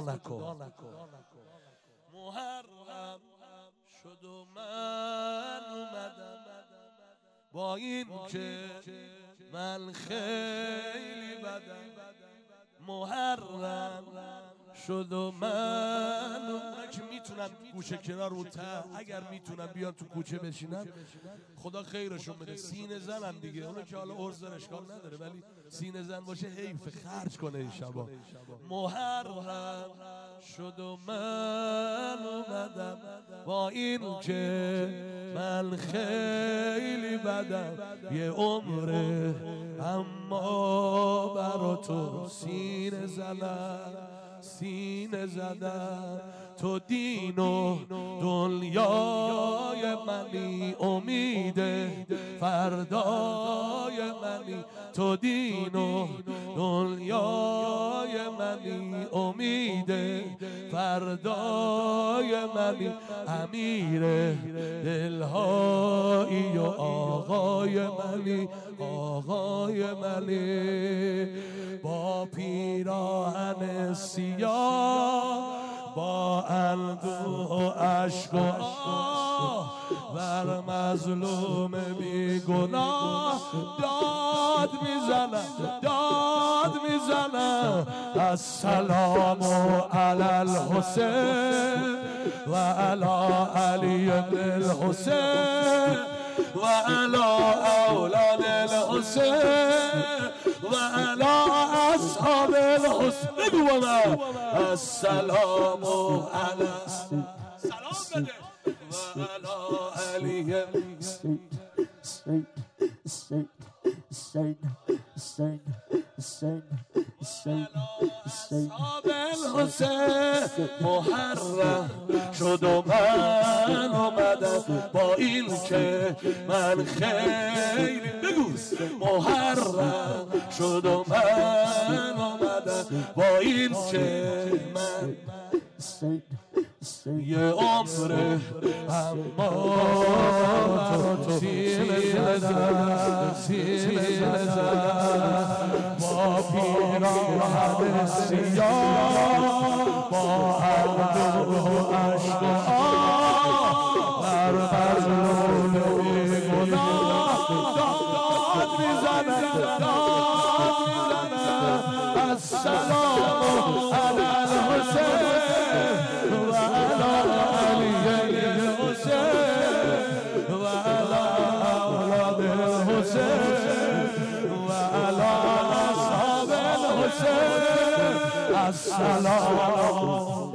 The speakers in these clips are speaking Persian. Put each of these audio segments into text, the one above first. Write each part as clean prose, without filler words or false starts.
نکن. محرم شد و من اومدم با این که من خیلی بدم. محرم شد و من که میتونن گوشه کنار رو اگر میتونن بیان تو کوچه بشینن خدا خیرشون بده. سینه زنن دیگه، اونو که حالا ارزن اشکال نداره، ولی سینه زن باشه حیف خرج کنه این شبا. محرم شد و من اومدم با این که من خیلی بدم. یه عمره اما برا تو سینه زدم. تو دین و دنیای منی، امید فردای منی. تو دین و دنیای منی، امید فردای منی. امیر دلهایی و آقای منی. با پیراهن سیاه، با اندوه و عشق و آه، بر مظلوم بیگناه داد میزنم. السلام علی الحسین و علی علی بن الحسین و علی اولاد الحسین و علی اصحاب الحسین. بگو با من السلام علی، سلام بده، و علی علی اصحاب الحسین. محرم شد و من اومدم با این که من خیلی، بگو محرم شد و من اومدم با این که من یه عمره اما تو سینه زدم. با پیراهن سیاه، با اندوه و عشق و آه، بر مظلوم بیگناه داد میزنم. السلام علی الحسین و علی علی الحسین و علی اولاد الحسین و علی اصحاب الحسین. السلام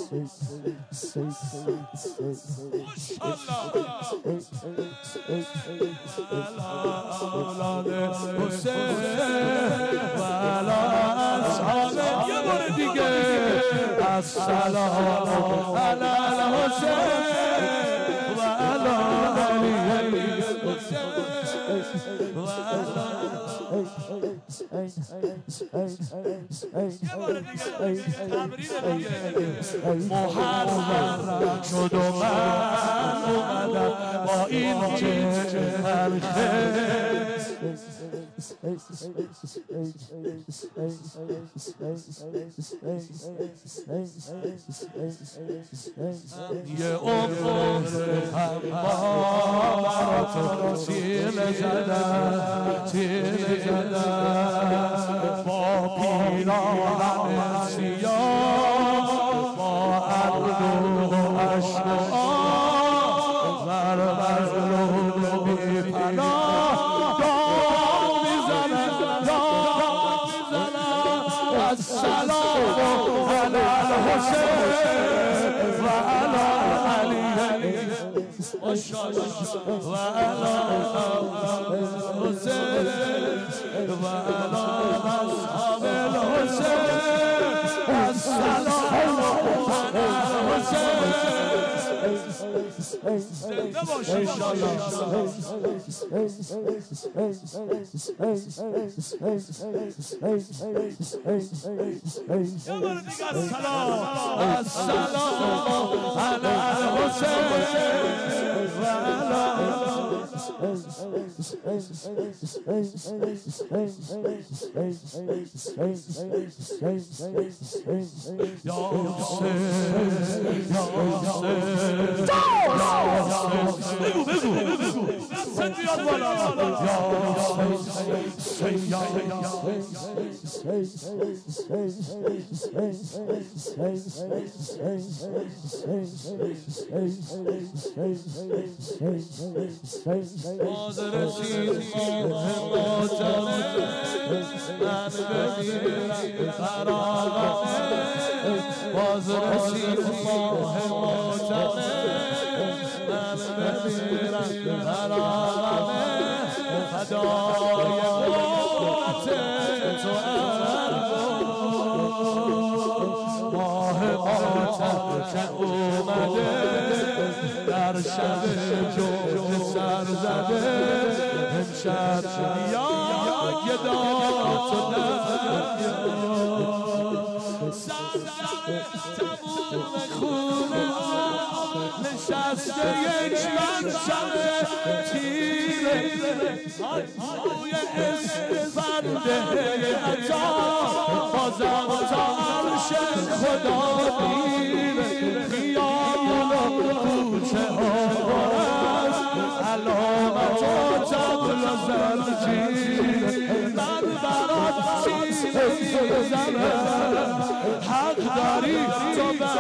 اولاد الحسین و علی اصحاب. یه بار دیگه السلام علی الحسین و علی علی الحسین و محرم شد و من اومدم با این که من یه عمر اما برا تو سینه زدم. با پیراهن سیاه، با اندوه و عشق و آه، بر مظلوم بی‌پناه داد میزنم. السلام علی الحسین و علی علی و علی الحسین و علی اصحاب الحسین. السلام علی الحسین زنده باش انشالله. السلام علی الحسین و باز رسید ماه ماتمه من بمیرم برآمده باز رسید ماه ماتمه من بمیرم برآمده فدای قوت تو ماه ماتم که اومده در شب جوش سر زده امشب یا گدا تو سر تموم خونه نشسته یک منشمه تیره روی اسفنده عطا بازم تا عرش خدا میره خیال و کوچه ها است علامت و طبل و زنجیر من برات سینه میزنم حق داری تو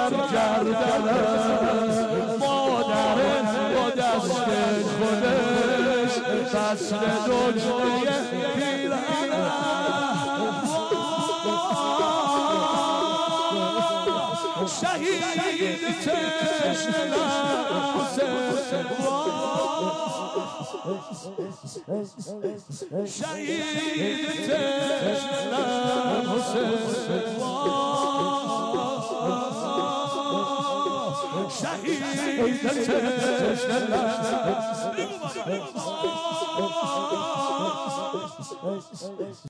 برگردنم مادرت با دست خودش فصل دجمه پیرهنم شهید تشنه شهید تشنه شهید تشنه